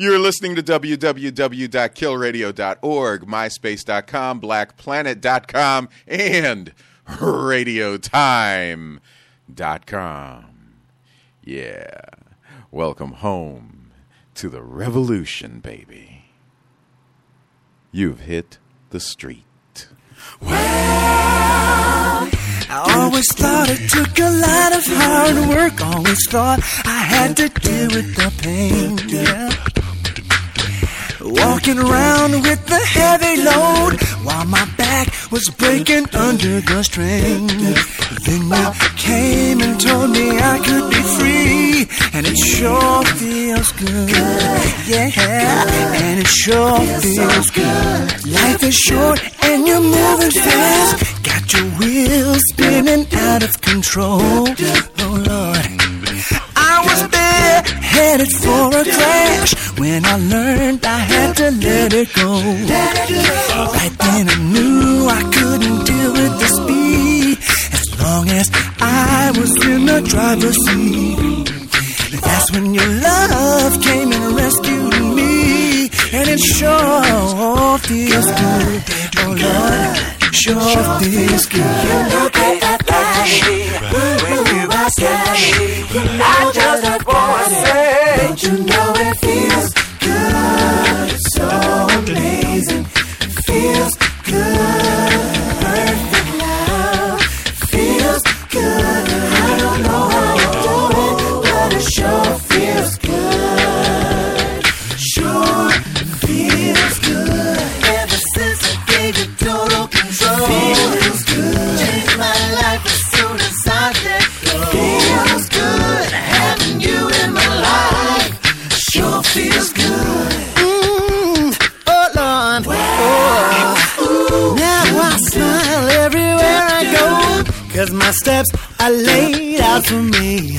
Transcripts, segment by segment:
You're listening to www.killradio.org, myspace.com, blackplanet.com, and radiotime.com. Yeah. Welcome home to the revolution, baby. You've hit the street. Well, I always thought it took a lot of hard work. Always thought I had to deal with the pain. Yeah. Walking around with the heavy load while my back was breaking under the strain. Then you came and told me I could be free, and it sure feels good. Yeah, and it sure feels good. Life is short and you're moving fast. Got your wheels spinning out of control. Oh Lord, I was headed for a crash when I learned I had to let it go. Right then I knew I couldn't deal with the speed as long as I was in the driver's seat. That's when your love came and rescued me, and it sure feels good. Oh Lord, sure feels good. You know that when you ask me, I just want to say, don't you know it feels good? It's so amazing. It feels good. Perfect love. Feels good. I don't know how you do it, but it sure feels good. Sure feels good. Ever since I gave you total control, feels good. Changed my life as soon as I let go. Feels good having you in my life. Sure feels good. Oh Lord. Oh. Now I smile everywhere I go, 'cause my steps are laid out for me.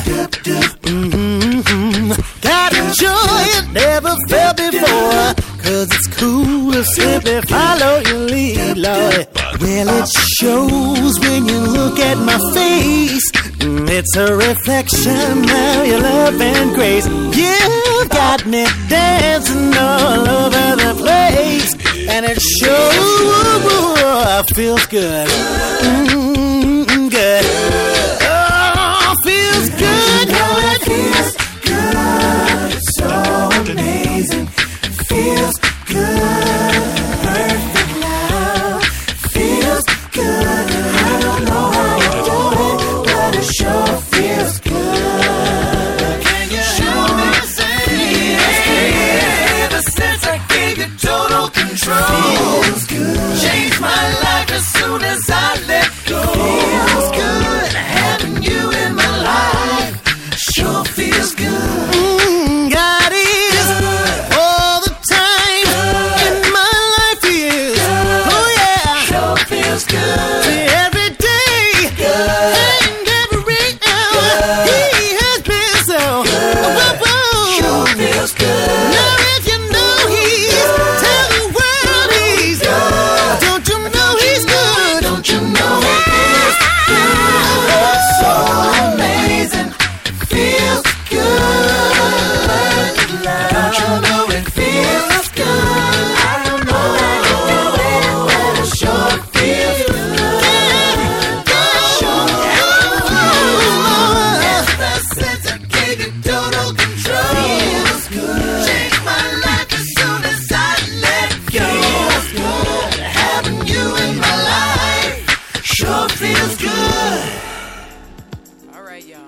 Got a joy you never felt before, 'cause it's cool to simply follow your lead, Lord. Well, it shows when you look at my face. It's a reflection of your love and grace. You got me dancing all over the place, and it sure feels good. Good. Oh, feels good. You know it feels good. It's so amazing. Feels good. Perfect love. Feels good. I don't know how you do it, but it sure feels good. Can you show me the same? Ever since I gave you total control, feels good. Changed my life as soon as I let go. Feels good having you in my life. Sure feels good. God is all the time in my life. He is. Oh yeah. Sure feels good. Every day and every hour, He has been so. Sure feels good. Now if you know He's, tell the world He's. Don't you know He's good? Don't you know He feels good? It's so amazing. Feels good. Don't you know it feels good? I don't know how you do it, but it sure feels good. Sure feels good. Ever since I gave you total control, feels good. Changed my life as soon as I let go. Feels good having you in my life. Sure feels good. All right, y'all.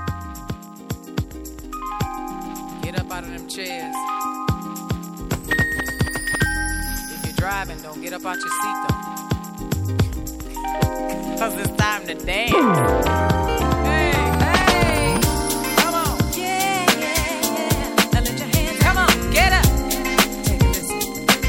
Get up out of them chairs. If you're driving, don't get up out your seat, though. 'Cause it's time to dance. Hey, hey. Come on. Yeah, yeah, yeah. Now lift your hands. Come on, get up. Take a listen.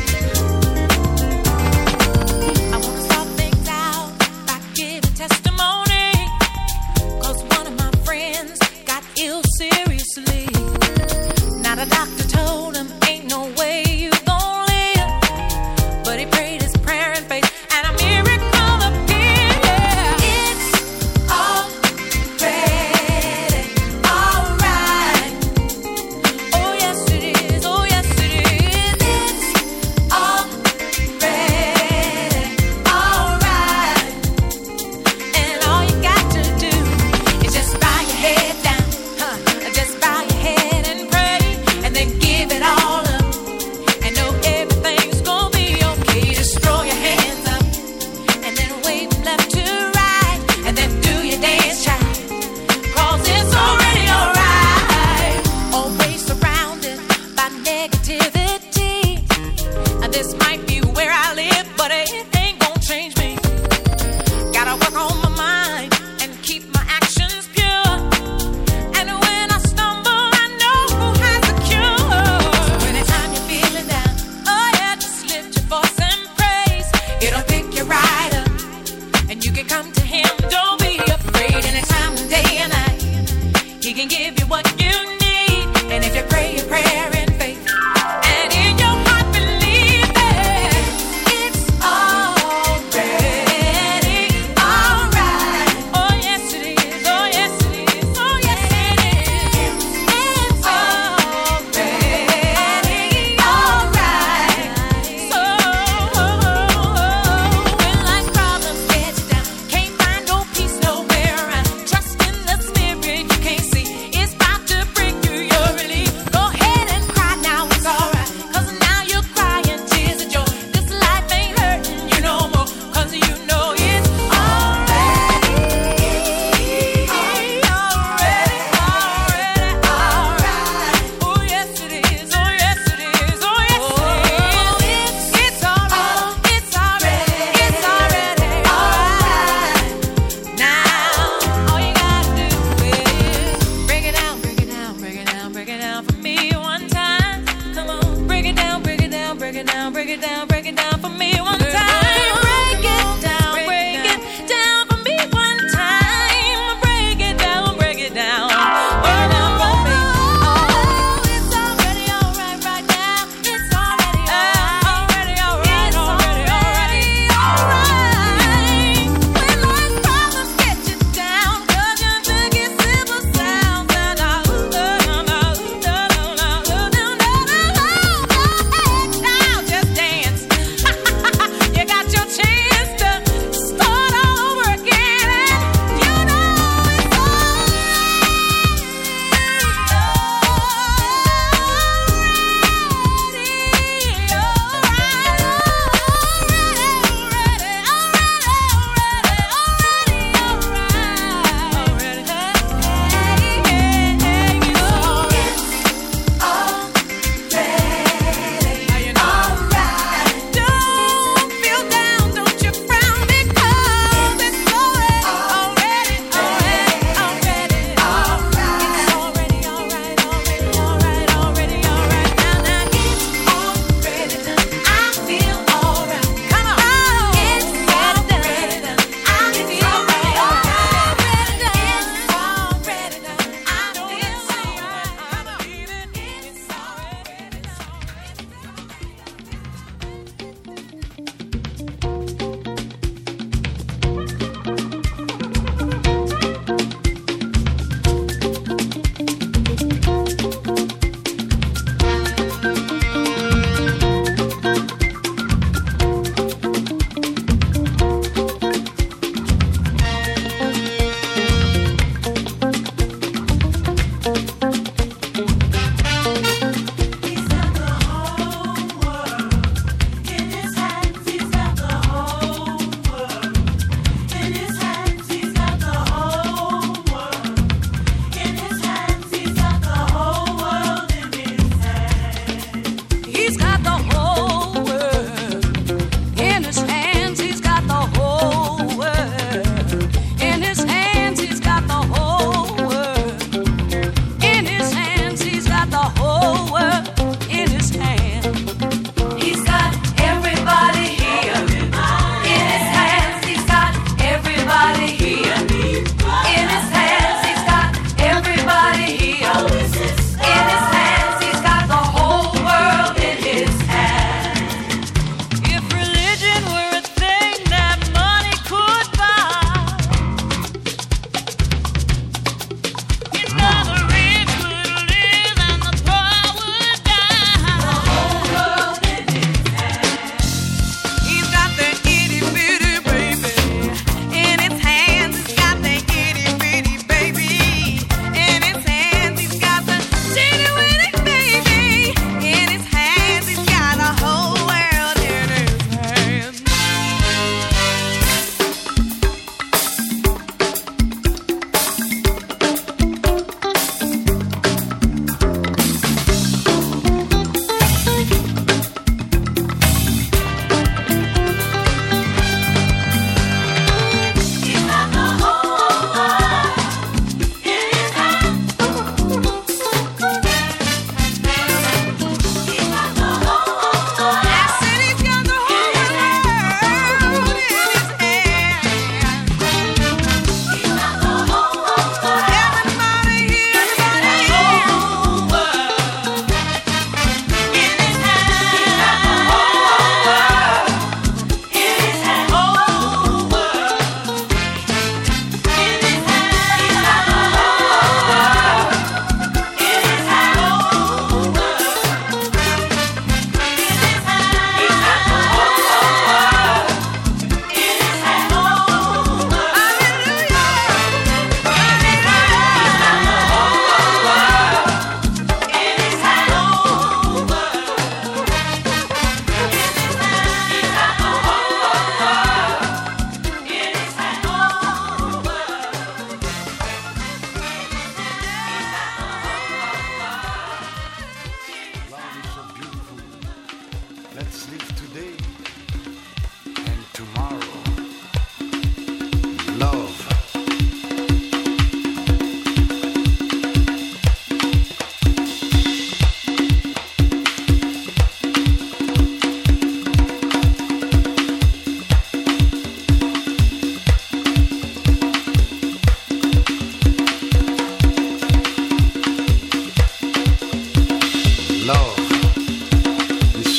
I want to start things out by giving testimony. 'Cause one of my friends got ill seriously. Now the doctor told him, ain't no way you gon' live. But he prayed his prayer in faith, and a miracle appeared. Yeah. It's already alright. Oh yes it is, oh yes He can give you what you need. And if you pray a prayer in faith, and in your heart believe that it's already alright. Oh yes it is. Oh yes it is. Oh yes it is. It's already alright. So when life's problems get you down, can't find no peace nowhere around, trust in the spirit you can't see. It's about to break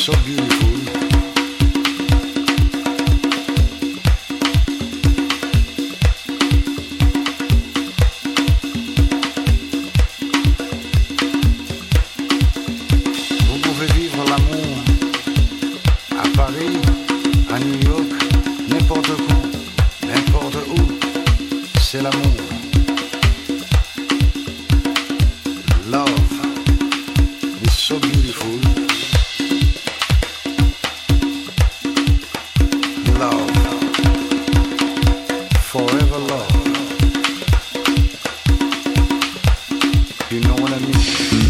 so beautiful. Vous pouvez vivre l'amour à Paris, à New York, n'importe où, c'est l'amour. Love is so beautiful. Love, forever love. You know what I mean?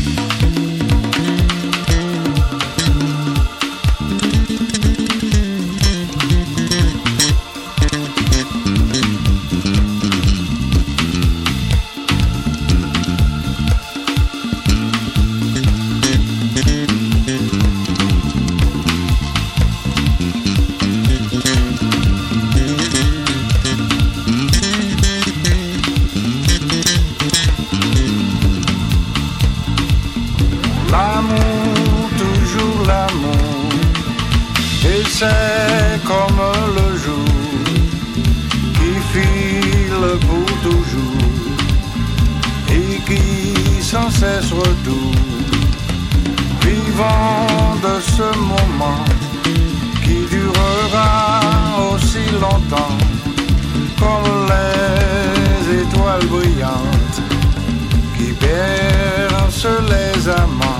L'amour, toujours l'amour, et c'est comme le jour qui file pour toujours et qui sans cesse retourne. Vivons de ce moment qui durera aussi longtemps comme les étoiles brillantes qui bercent les amants.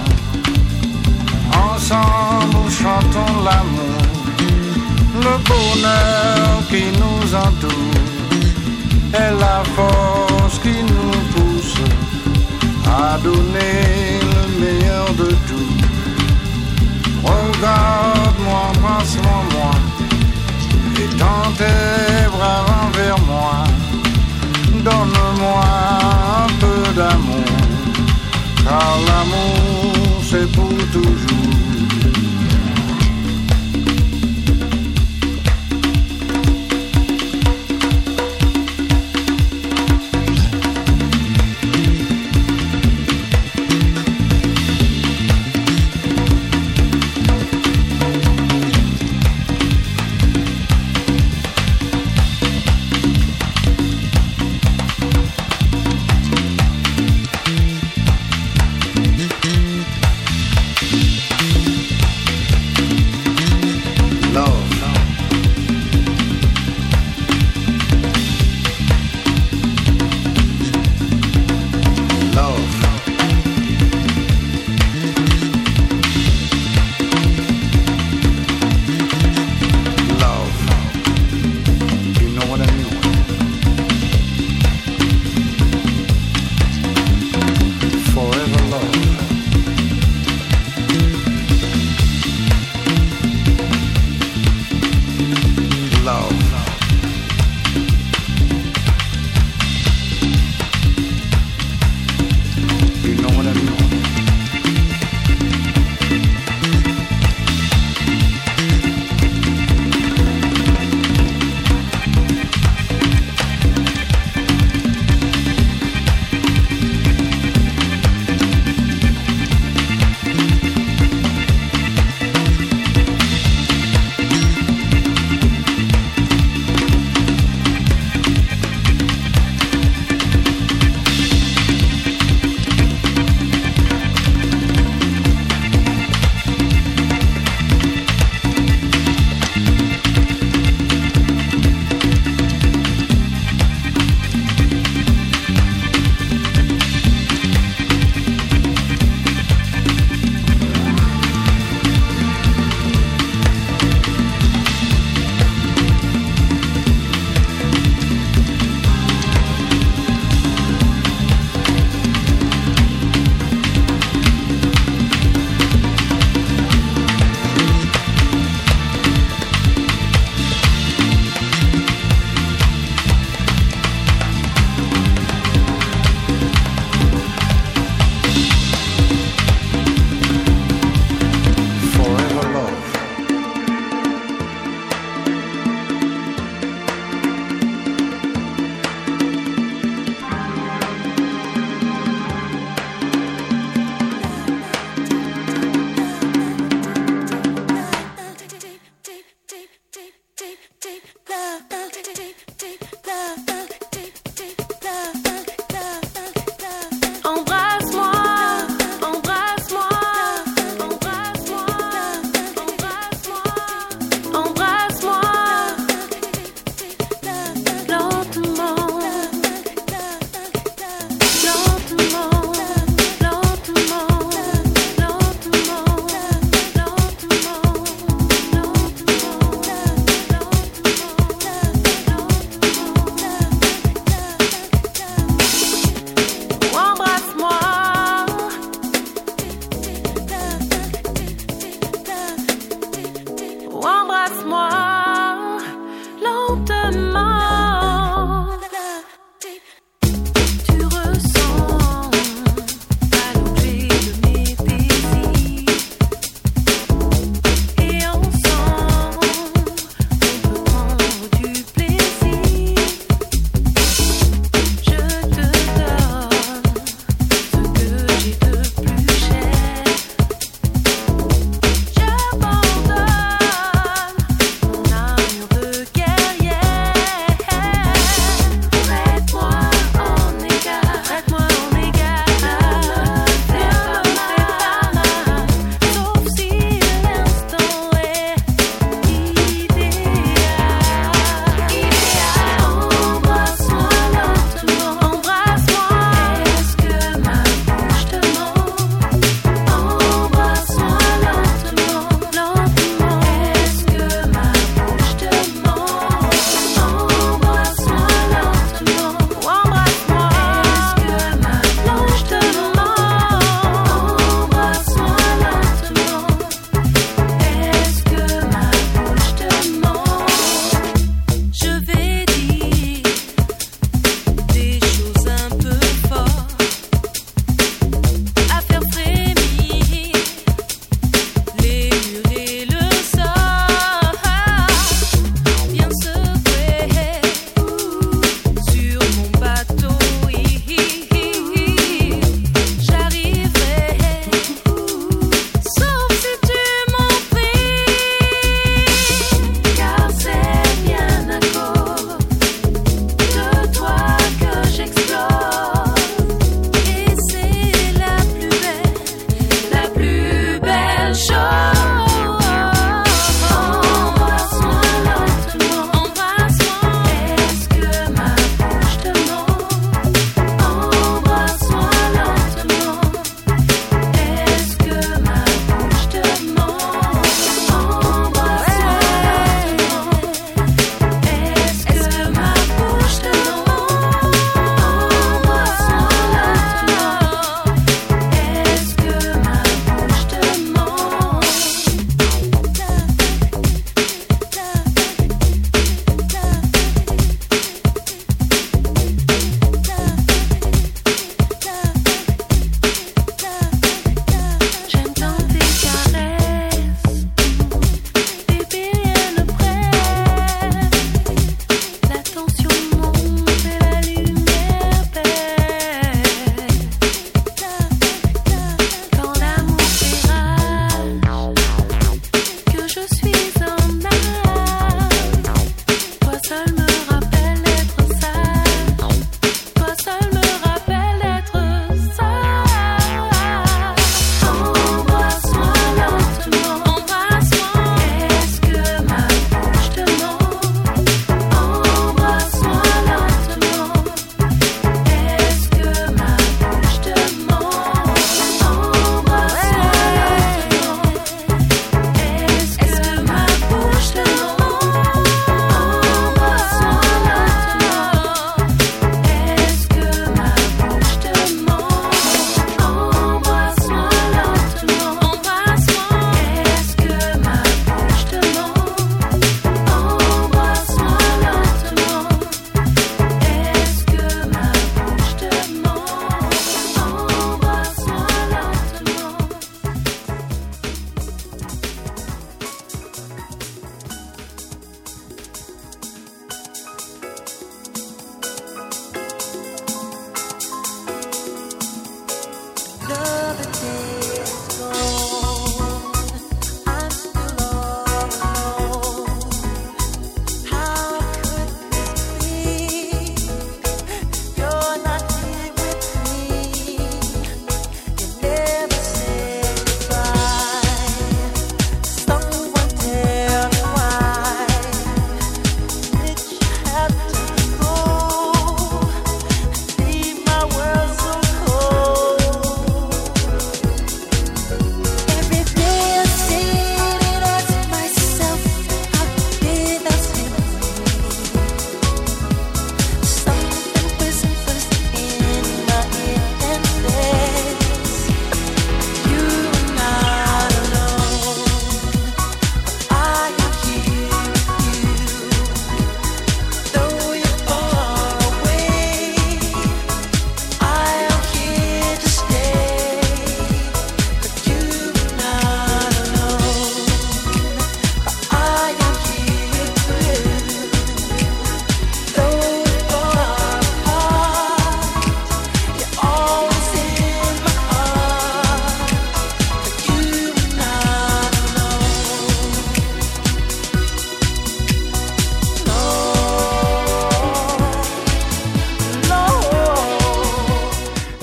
Ensemble chantons l'amour, le bonheur qui nous entoure est la force qui nous pousse à donner le meilleur de tout. Regarde-moi, embrasse-moi, et tends tes bras envers moi. Donne-moi un peu d'amour, car l'amour c'est pour toujours.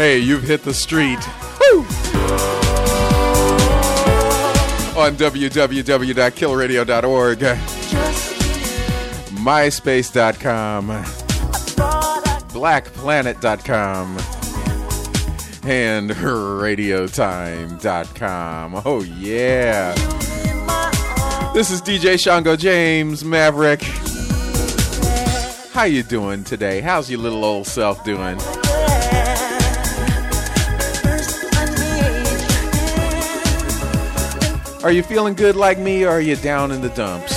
Hey, you've hit the street. Woo! On www.killradio.org, myspace.com, blackplanet.com, and radiotime.com. Oh, yeah. This is DJ Shango James Maverick. How you doing today? How's your little old self doing? Are you feeling good like me, or are you down in the dumps?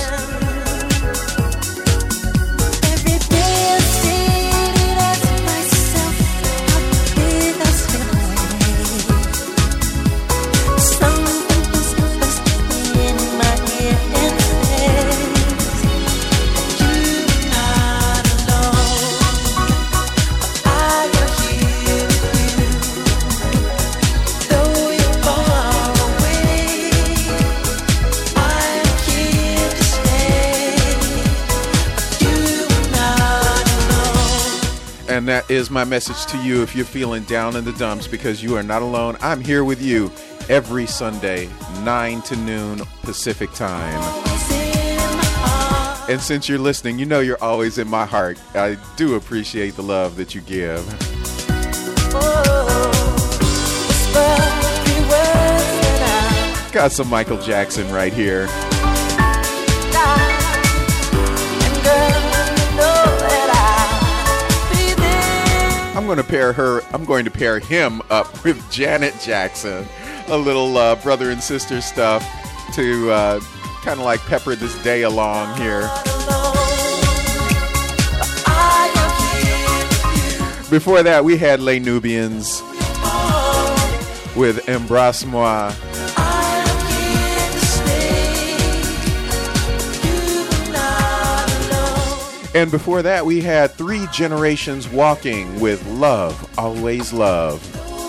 And that is my message to you if you're feeling down in the dumps, because you are not alone. I'm here with you every Sunday, 9 to noon Pacific time. And since you're listening, you know you're always in my heart. I do appreciate the love that you give. Got some Michael Jackson right here. I'm going to pair him up with Janet Jackson. A little brother and sister stuff to kind of like pepper this day along here. Before that, we had Les Nubians with Embrasse-moi. And before that, we had Three Generations Walking with Love, Always Love.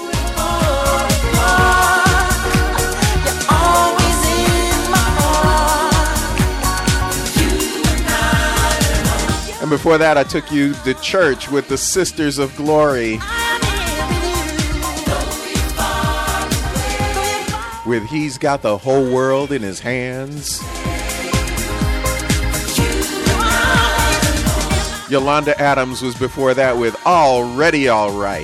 And before that, I took you to church with the Sisters of Glory with He's Got the Whole World in His Hands. Yolanda Adams was before that with Already All Right.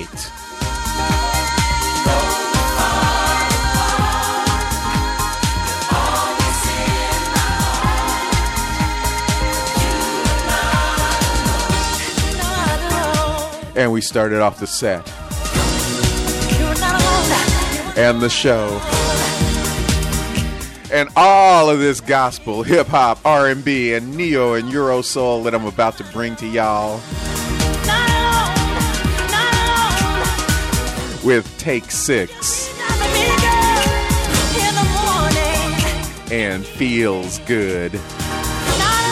And we started off the set and the show. And all of this gospel, hip-hop, R&B, and neo and Euro soul that I'm about to bring to y'all with Take 6 and Feels Good.